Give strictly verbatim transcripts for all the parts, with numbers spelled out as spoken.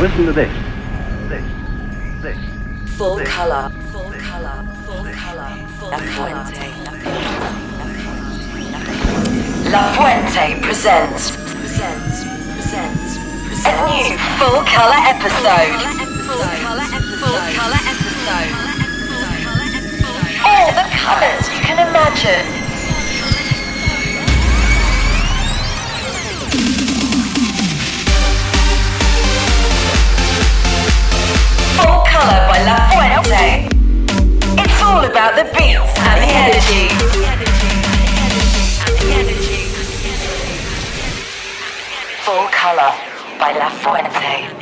Listen to this. This. This. Full this. color. Full color. Full color. La Fuente. La Fuente presents. Presents. Presents. Presents. A new full color episode. Full color episode. Full color episode. All the colors you can imagine. Full Color by La Fuente. It's all about the beats and the energy. Full Color by La Fuente.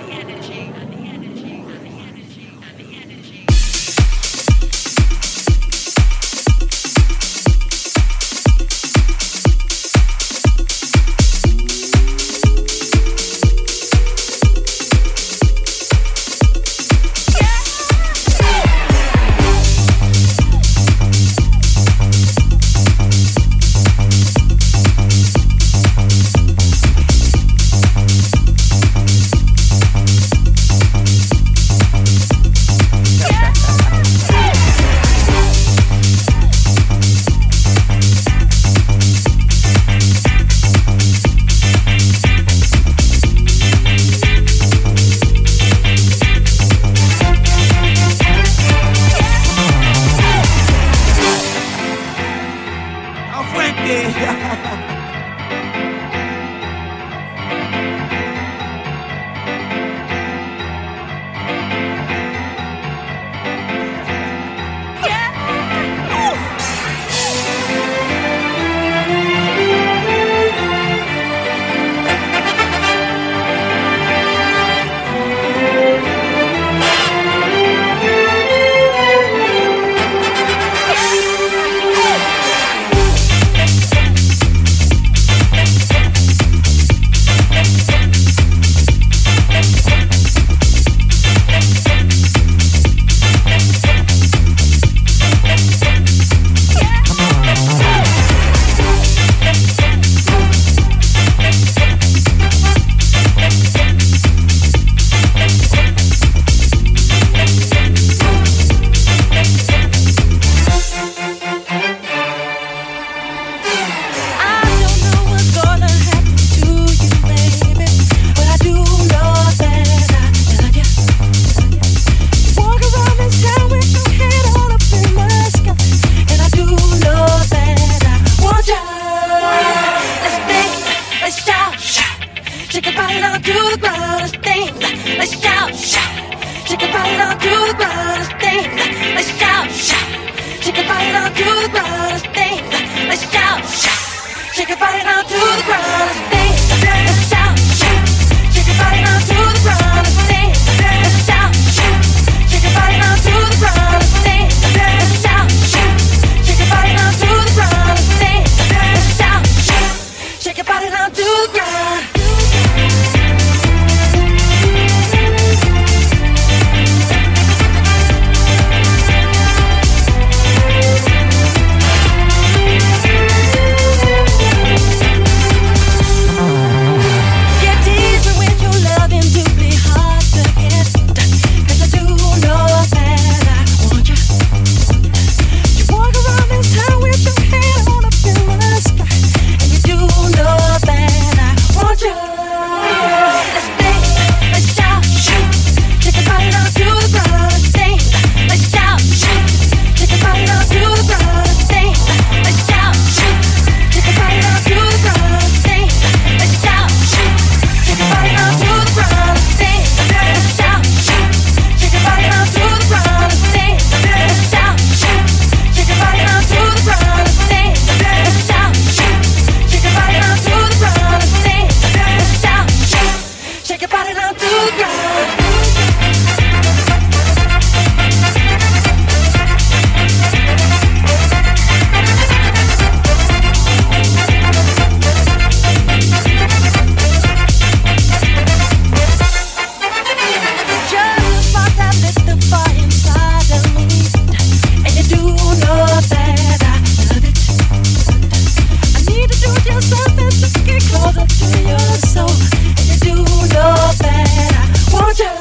Closer to your soul, and you do know that I want you.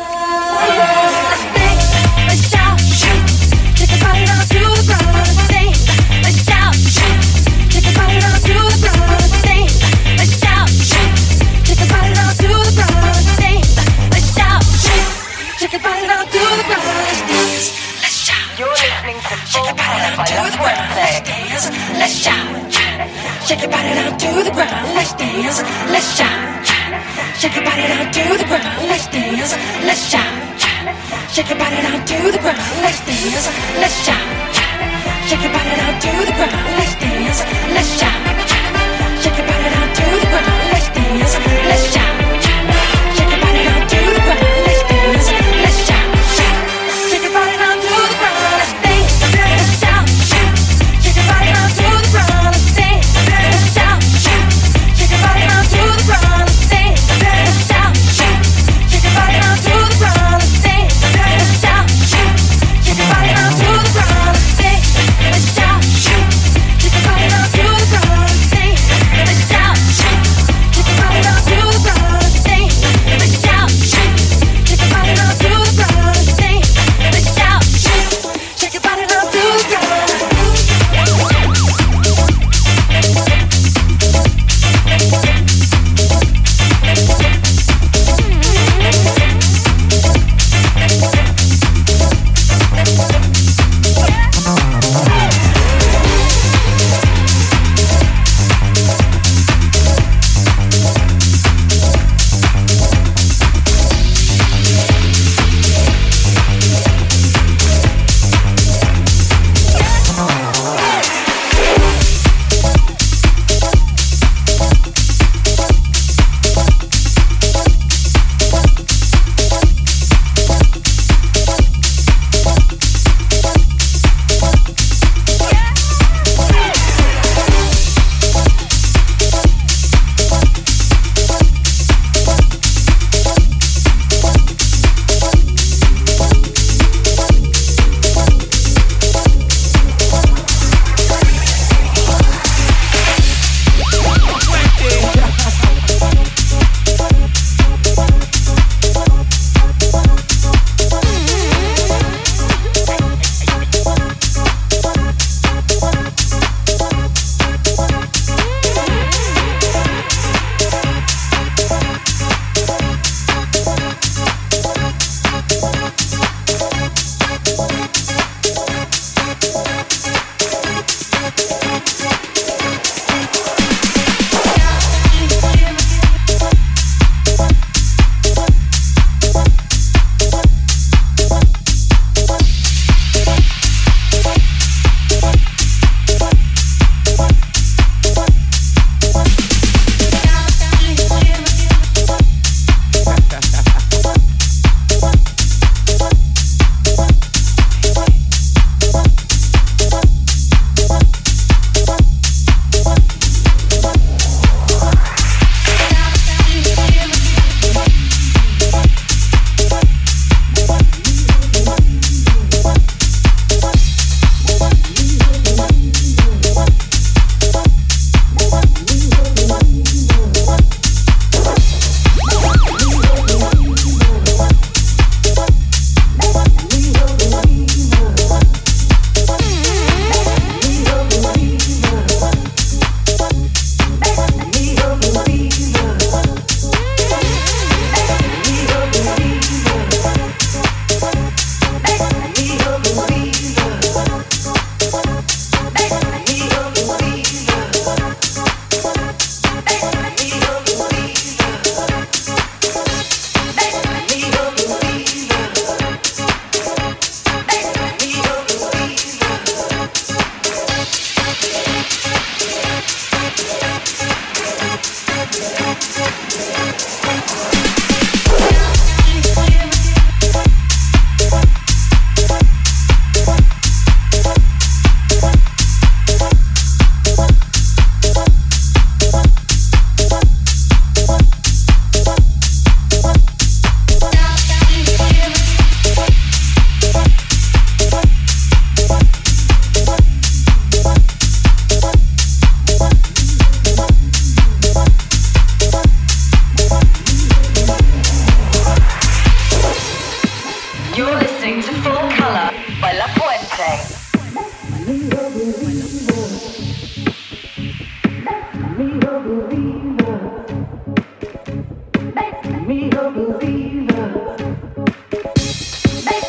let's shout. Shake your body down to the ground, let's dance, let's shout. Shake your body down to the ground, let's dance, let's shout. Shake your body down to the ground, let's dance, let's shout. Shake your body down to the ground, let's dance, let's shout. Shake your body down to the ground, let's dance, let's shout. Shake your body down to the ground, let's dance, let's shout. Shake your body down to the ground, let's dance, let's shout. Shake your body down to the ground, let's dance, let's shout. Shake your body down to the ground, let's dance, let's shout. Shake your body down to the ground, let's dance, let's shout. Shake your body down to the ground, let's dance, let's shout. Shake your body down to the ground, let's dance, let's shout. Shake your body down to the ground, let's dance, let's shout. Shake your body down to the ground, let's dance, let's shout. Shake your body down to the ground.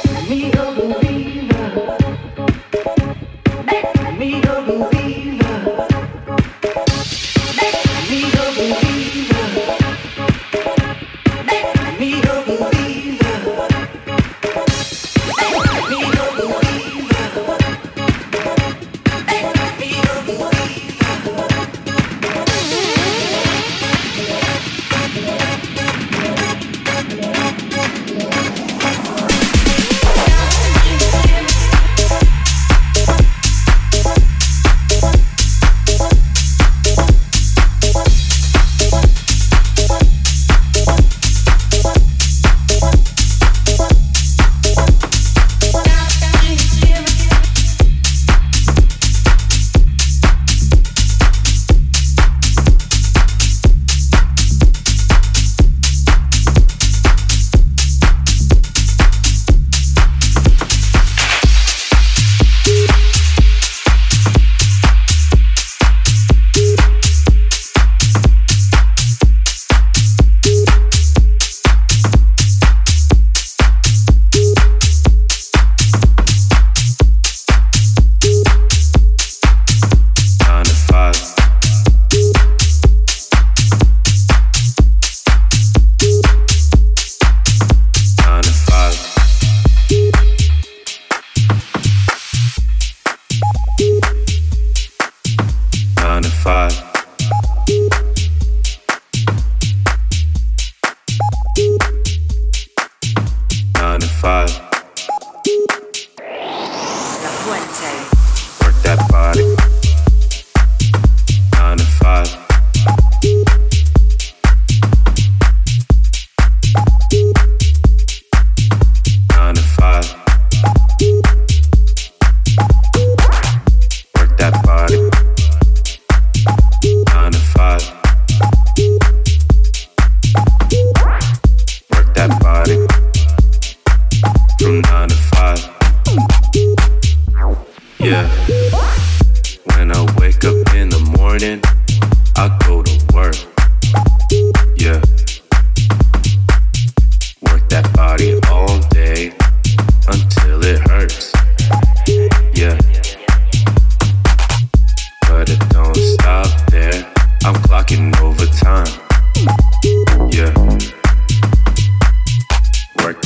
Me a believer.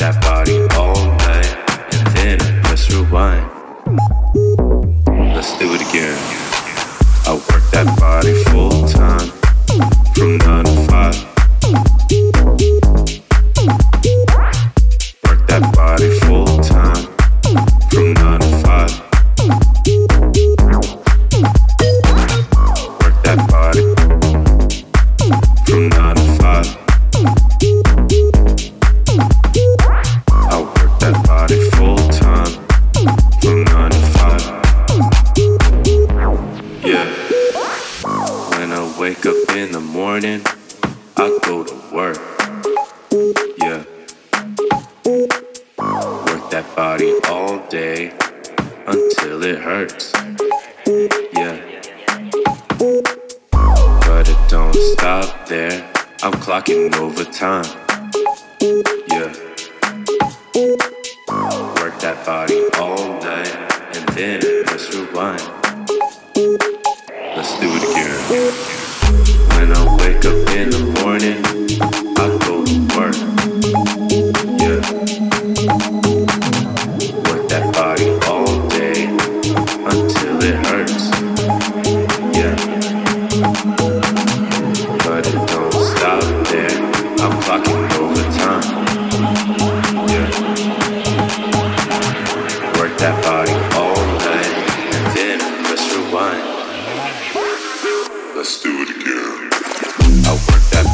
that body all night and then press rewind. Let's do it again. I work that body full time from nine to five. Work that body full time from nine to five. Work that body from nine to five. I work that body full time from nine to five. Yeah. When I wake up in the morning, I go to work. Yeah. Work that body all day until it hurts. Yeah. But it don't stop there. I'm clocking overtime. Yeah. Work that body all night and then press rewind. Let's do it again. When I wake up in the morning, I go to work. Yeah. Work that body all day until it hurts. Yeah. But it don't stop there. I'm clocking overtime. Yeah. Work that body all night and then press rewind. Let's do it again. I work that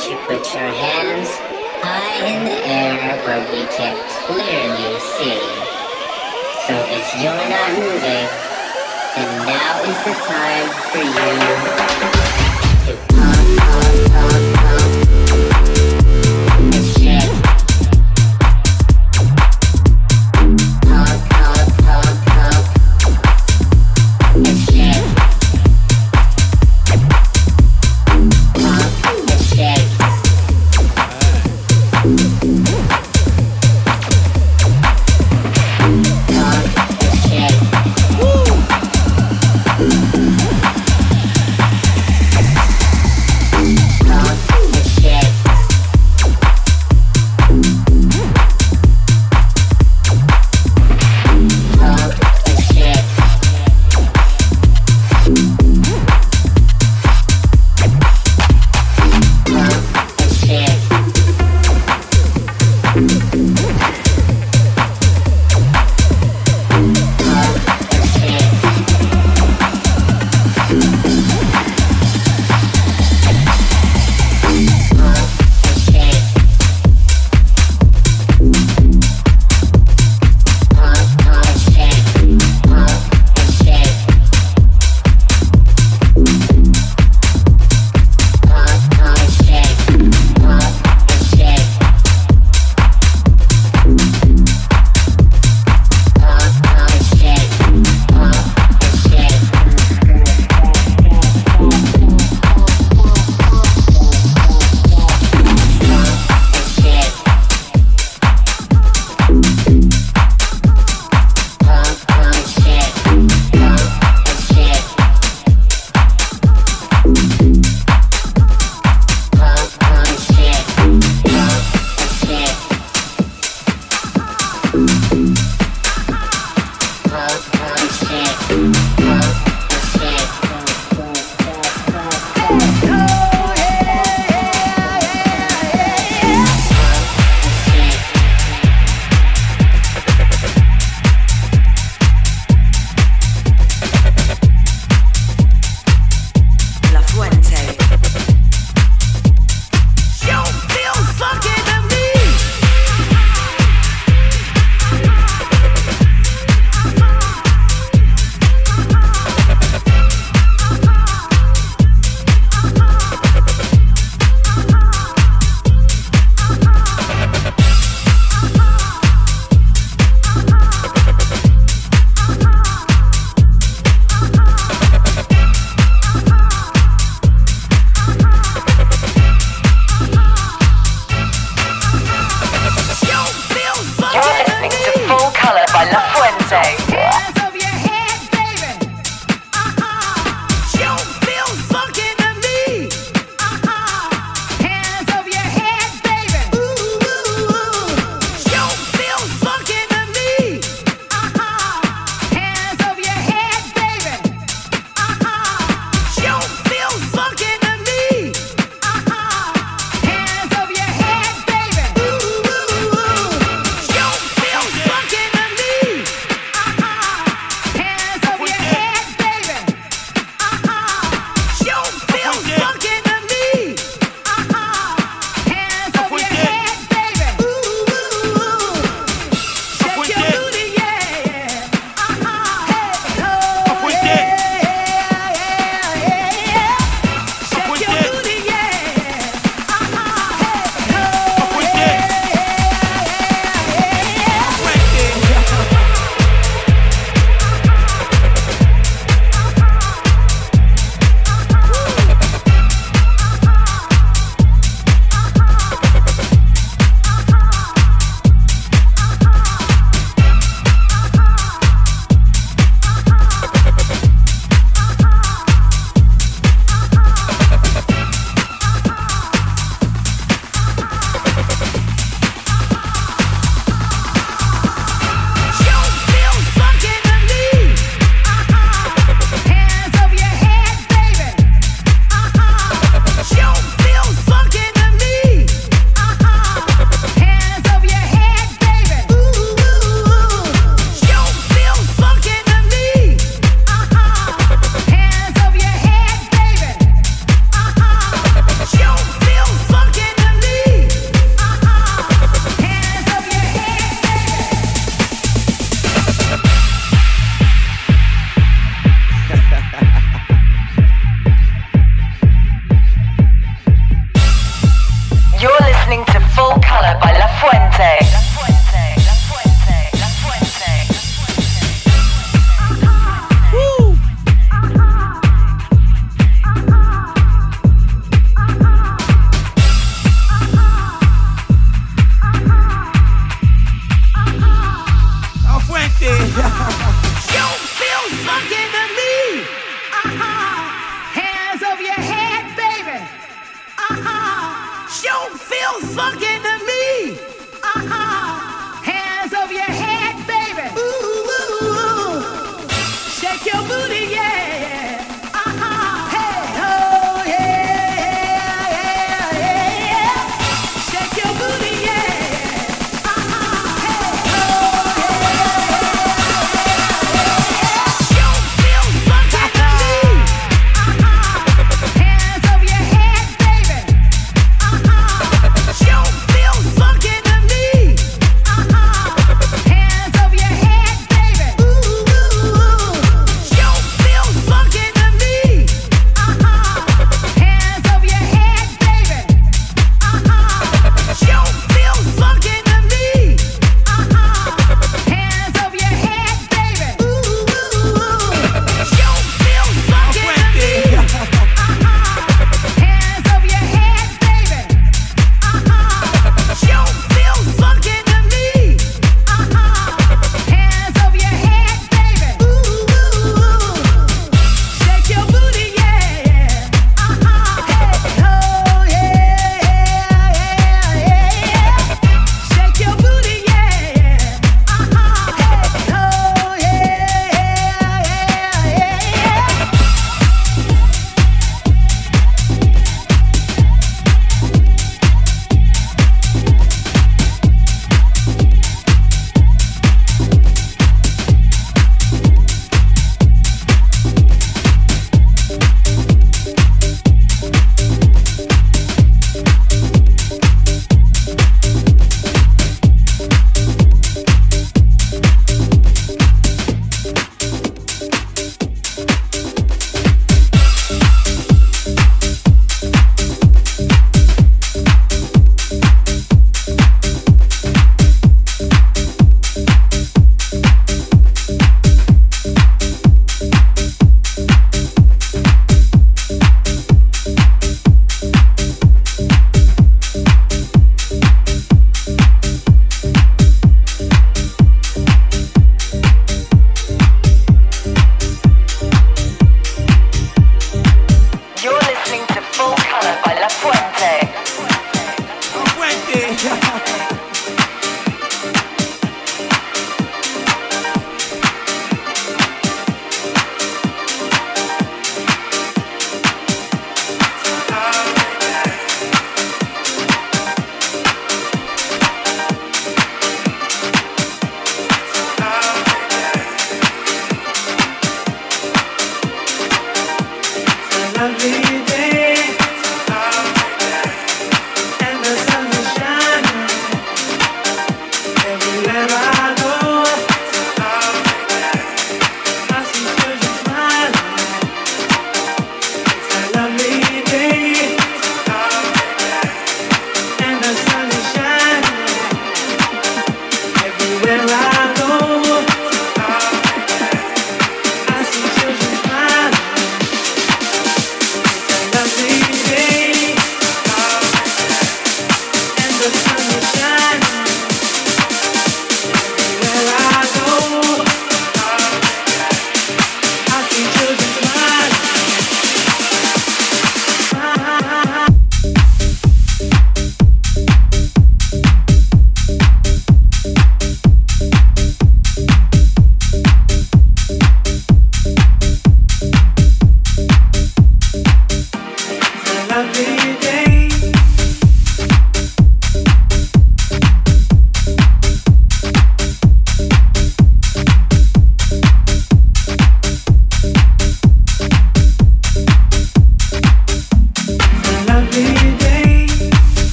you put your hands high in the air where we can clearly see. So if you're not moving, then now is the time for you to pump, pump, pump, pump, and shake. Pump, pump, pump, pump, and shake. Pump and shake.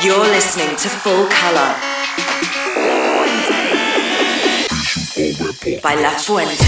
You're listening to Full Color by La Fuente.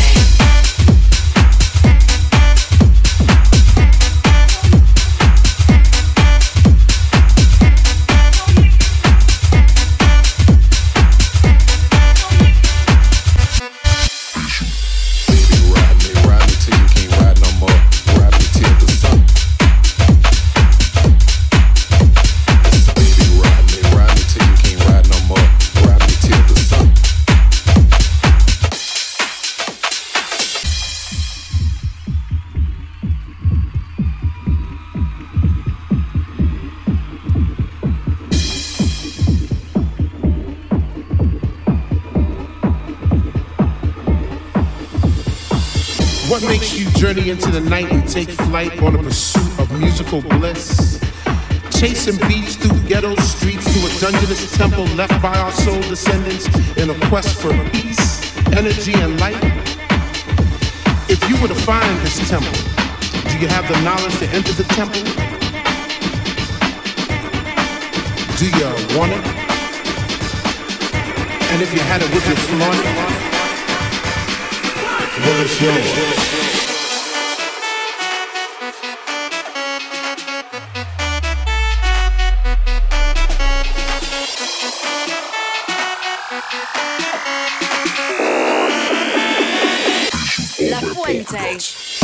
What makes you journey into the night and take flight on a pursuit of musical bliss? Chasing beats through ghetto streets to a dungeonous temple left by our soul descendants in a quest for peace, energy, and light? If you were to find this temple, do you have the knowledge to enter the temple? Do you want it? And if you had it, would you flaunt it? Well, it's yours. La Fuente.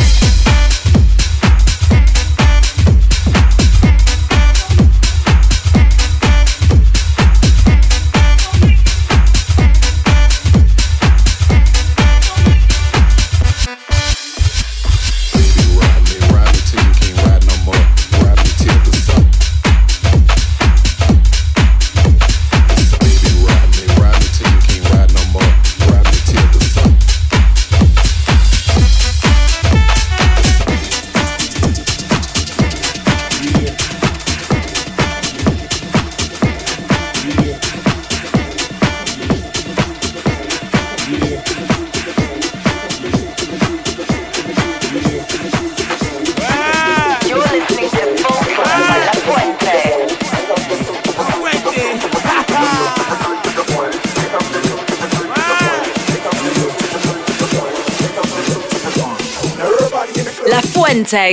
La Fuente.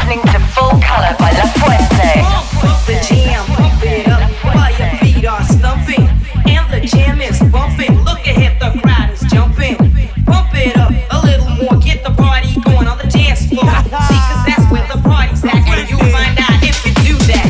listening to Full Color by La Fuente. Pump the jam, pump it up while your feet are stumping. And the jam is bumping. Look ahead, the crowd is jumping. Pump it up a little more, get the party going on the dance floor. See, cause that's where the party's at, and you'll find out if you do that.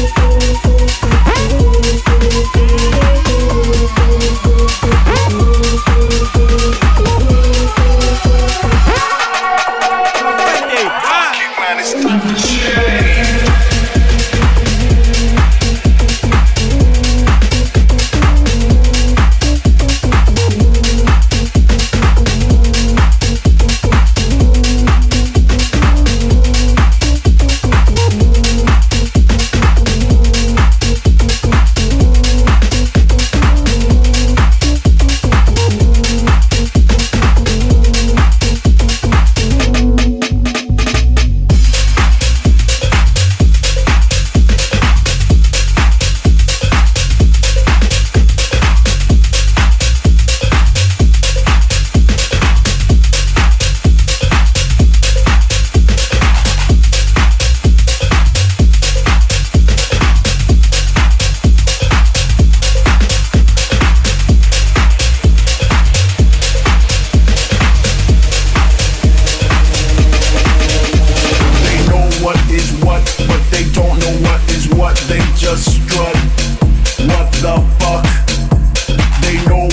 Ooh.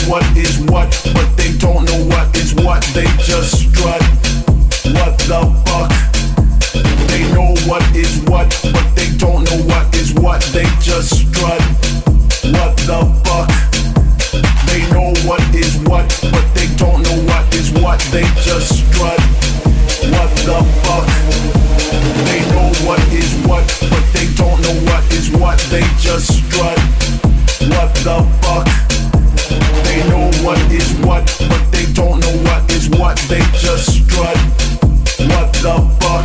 what is what, but they don't know what is what. They just strut. What the fuck? They know what is what, but they don't know what is what. They just strut. What the fuck? They know what is what, but they don't know what is what. They just strut. What the fuck? They know what is what, but they don't know what is what. They just strut. What the fuck? They know what is what, but they don't know what is what. They just strut. What the fuck?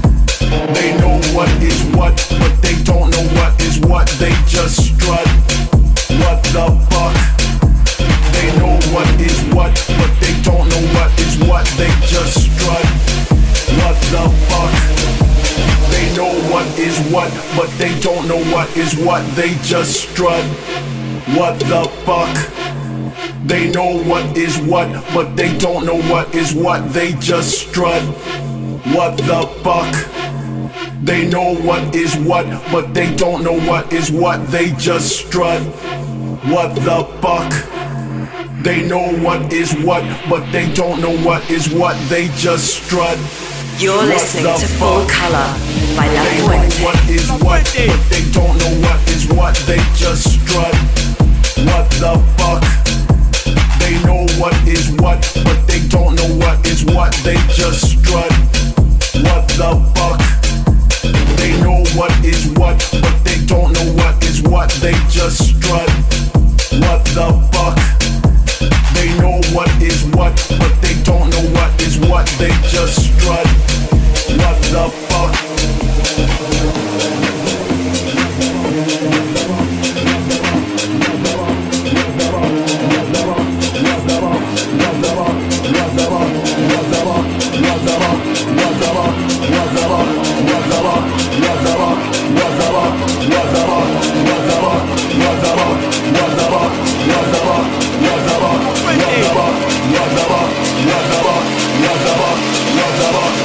They know what is what, but they don't know what is what. They just strut. What the fuck? They know what is what, but they don't know what is what. They just strut. What the fuck? They know what is what, but they don't know what is what. They just strut. What the fuck? They know what is what, but they don't know what is what. They just strut. What the fuck? They know what is what, but they don't know what is what. They just strut. What the fuck? They know what is what, but they don't know what is what. They just strut. You're What listening the to fuck? Full Color by La They know Fuente. what is what, but they don't know what is what. They just strut. What the fuck? They know what is what, but they don't know what is what. They just strut. What the fuck? They know what is what, but they don't know what is what. They just strut. What the fuck? They know what is what, but they don't know what is what. They just strut. What the fuck? What's up?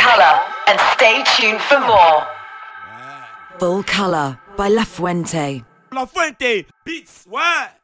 Color and stay tuned for more. Full Color by La Fuente. La Fuente Beats, ouais.